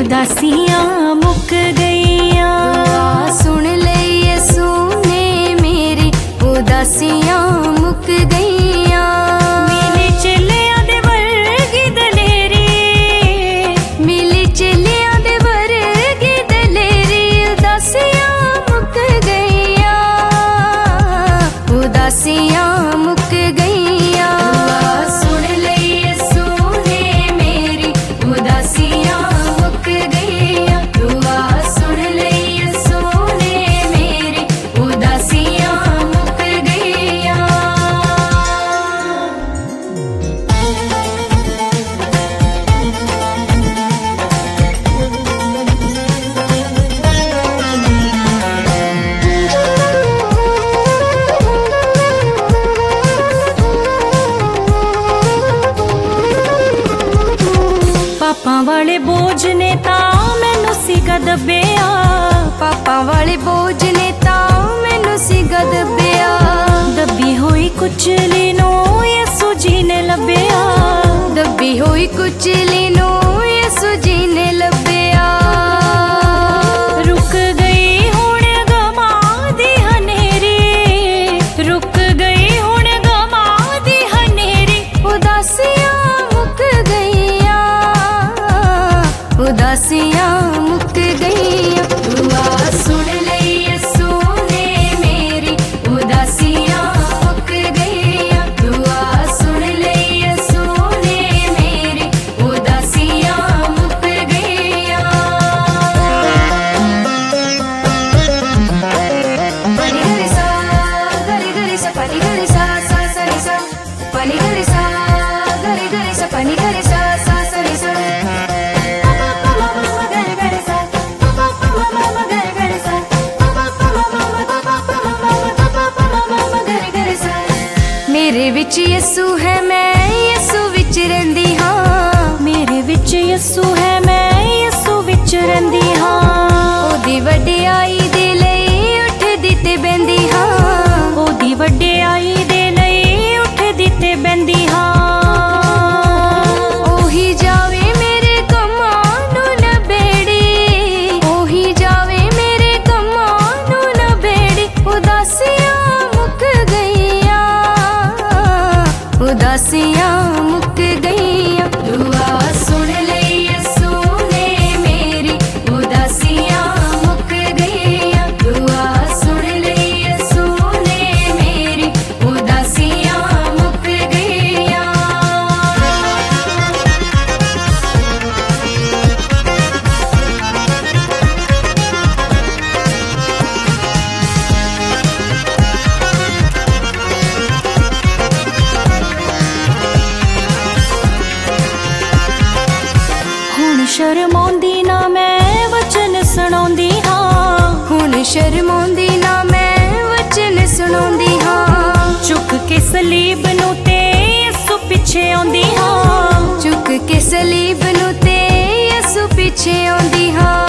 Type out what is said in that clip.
उदासियां मुक गईयां। सुन ले यसू ने मेरी उदासियां मुक गईयां। मिली चलिया दे वर्गी दलेरी, मिली चलिया दे वर्गी दलेरी, उदासियां मुक गईयां, उदासियां मुक गईयां। सुन ले यसू ने मेरी उदासियां मुक गईयां। दुआ सुन ले यसू ने मेरी उदासियां मुक गईयां। पापा वाले बोझ ने तां मैनू सीगा दबिया। पापा वाले बोझ ने तां मैनू सीगा दबिया। दबी हुई कुचली नू यसू जी ने लभिया। दबी हुई कुचली नू यसू जी ने लभिया। रुक गई हुण गमा दी हनेरी, रुक गई हुण गमा दी हनेरी। उदासियां मुक गईयां, उदासियां मुक गईयां। दुआ सुन ले यसू ने मेरी उदासियां मुक गईयां। दुआ सुन ले यसू ने मेरी उदासियां मुक गईयां। पनी गरी सा पनी गरी सा सा सरी सा। पनी गरी सा पनी गरी सा सा सरी सा। मेरे विच यसू है, मैं यसू विच रहिंदी हां। मेरे विच यसू है, मैं यसू विच रहिंदी हां। ओदी वडियाई दे लई उठदी ते बहिंदी हां। ओदी वडियाई दे लई उठदी ते बहिंदी हां। ओही जावे मेरे कम्मां नूं नबेड़ी, ओही जावे मेरे कम्मां नूं नबेड़ी। उदासियां मुक गईयां, उदासियां मुक गईयां। दुआ सुन ले यसू ने मेरी उदासियां मुक गईयां। दुआ सुन ले यसू ने मेरी उदासियां मुक गईयां। हुण शर्माउंदी ना मैं वचन सुणाउंदी हां। हुण शर्माउंदी ना मैं वचन सुणाउंदी हां। चुक के सलीब नू ते यसू पिछे आउंदी हां। चुक के सलीब नूं ते यसू पिछे आउंदी हां।